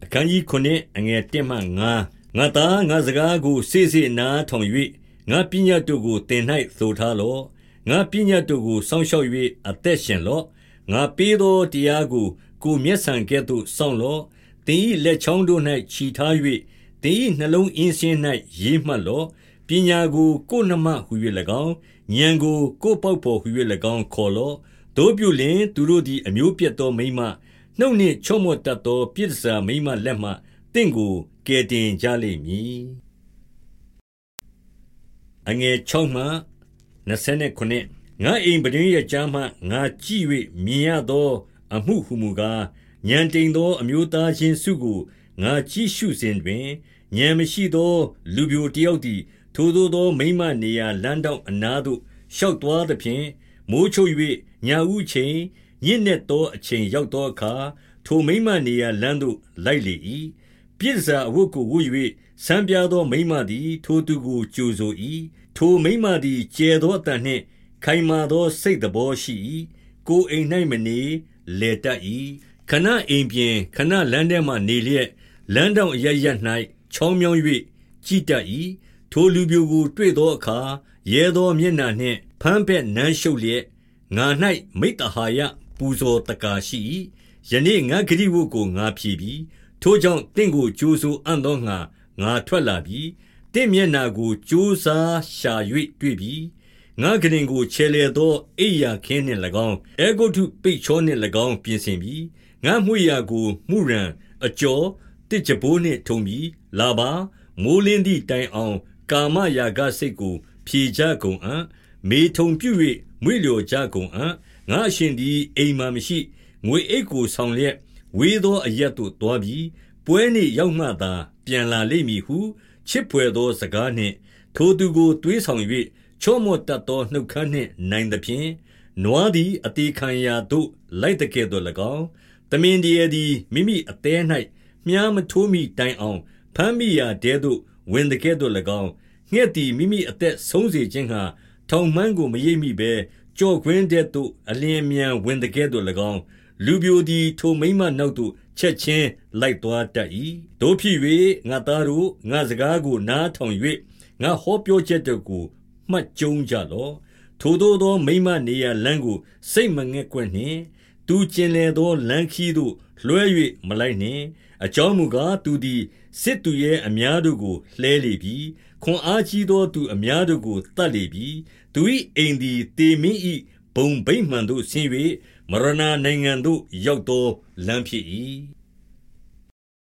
အခန်းကြီး9အငယ်1မှ9ငါသားငါစကားကိုစေ့စေ့နားထောင်၍ငါပညတ်တို့ကိုသင်၌သိုထားလော့ငါပညတ်တို့ကိုစောင့်ရှောက်၍အသက်ရှင်လော့ငါပေးသောတရားကိုကိုမျက်ဆန်ကဲ့သို့စောင့်လော့သင်၏လက်ချောင်းတို့၌ခြိထား၍သင်၏နှလုံးအင်းစင်း၌ရေးမှတ်လော့ပညာကိုကိုနှမဟူ၍၎င်းဉာဏ်ကိုကိုပေါက်ပေါ်ဟူ၍၎င်းခေါ်လော့တို့ပြုလင်သူတို့သည်အမျိုးပြတ်သောမိန်းမနှုတ်နှင့်ချော့မော့တတ်သောပြစ်ဒဏ်မိန်းမလက်မှတင့်ကိုကယ်တင်ကြလိမ့်မည်အငယ်6မှ29ငါအိမ်ပတွင်ရကြားမှငါကြည့်၍မြင်ရသောအမှုဟုမူကားဉာဏ်တိမ်သောအမျိုးသားချင်းစုကိုငါကြည့်ရှုစဉ်တွင်ဉာဏ်မရှိသောလူပြိုတယောက်သည်ထိုသို့သောမိန်းမနေရာလမ်းတောင်အနားသို့ရှောက်သွားသဖြင့်မိုးချုပ်၍ညဦးချိန်ညစ်နေသောအချိန်ရောက်သောအခါထိုမိန်းမနေရာလမ်းသို့လိုက်လေ၏ပြစ်စာအဝတ်ကိုဝတ်၍ဆံပြားသောမိန်းမသည်ထိုသူကိုကြိုဆို၏ထိုမိန်းမသည်ကျဲသောအတန်နှင့်ခိုင်မာသောစိတ်သဘောရှိ၏ကိုအိမ်၌မနေလေတတ်၏ခဏအိမ်ပြင်ခဏလမ်းထဲမှနေလျက်လမ်းတောင်အရရ၌ချောင်းမြောင်း၍ကြည်တတ်၏ထိုလူပြိုကိုတွေ့သောအခါရဲသောမျက်နှာနှင့်ဖမ်းဘက်နမ်းရှုပ်လျက်ငါ၌မိတ္တဟာယပူဇော်တကာရှိ၏ယနေ့ငါဂတိဝတ်ကိုငါဖြေပြီထိုကြောင့်တင့်ကိုကြိုးဆိုအံ့သောငါထွက်လာပြီတင့်မျက်နှာကိုကြိုးစားရှာ၍တွေ့ပြီငါကရင်ကိုချဲလေသောအိယာခင်းနှင့်၎င်းအေဂုတုပိတ်ချောနှင့်၎င်းပြင်ဆင်ပြီငါမှုရာကိုမှုရန်အကျော်တစ်ကြပိုးနှင့်ထုံပြီလာပါမိုးလင်းသည့်တိုင်အောင်ကာမရာဂစိတ်ကိုဖြေကြကုန်အံ့မေထုံပြု၍မွေ့လျော်ကြကုန်အံ့ငါအရှင်သည်အိမ်မှမရှိငွေအိတ်ကိုဆောင်လျက်ဝေးသောအရက်သို့သွားပြီးပွဲနေ့ရောက်မှသာပြန်လာလိမ့်မည်ဟုချစ်ဖွယ်သောစကားနှင့်ထိုသူကိုတွေးဆောင်၍ချော့မော့တတ်သောနှုတ်ခမ်းနှင့်နိုင်သဖြင့်နွားသည်အသေးခံရာသို့လိုက်တဲ့ကဲ့သို့၎င်းသမင်တရသည်မိမိအသေး၌မြားမထိုးမိတိုင်အောင်ဖမ်းမိရာတဲသို့ဝင်တဲ့ကဲ့သို့၎င်းငှက်သည်မိမိအသက်ဆုံးစေခြင်းဟာထောင်မှန်းကိုမရိပ်မိဘဲကြော့ခွင်းတဲ့သို့အလျင်မြန်ဝင်တဲ့ကဲ့သို့၎င်းလူပြိုသည်ထိုမိမနောက်သို့ချက်ချင်းလိုက်သွားတတ်၏တို့ဖြစ်၍ငါသားတို့ငါစကားကိုနားထောင်၍ငါဟောပြောချက်တို့ကိုမှတ်ကျုံကြလော့ထိုသို့သောမိမနေရာလမ်းကိုစိတ်မငဲ့ကွက်နှင့်သူကျင်လေသောလမ်းခီးသို့လွှဲ၍မလိုက်နှင့်အကြောင်းမူကားသူသည်စစ်သူရဲ့အများတို့ကိုလှဲလေပြီခွန်အားကြီးသောသူအများတို့ကိုတတ်လေပြီသူ၏အိမ်သည်တေမင်း၏ဘုံဗိမှန်သို့ဆင်း၍မရဏနိုင်ငံသို့ရောက်သောလမ်းဖြစ်၏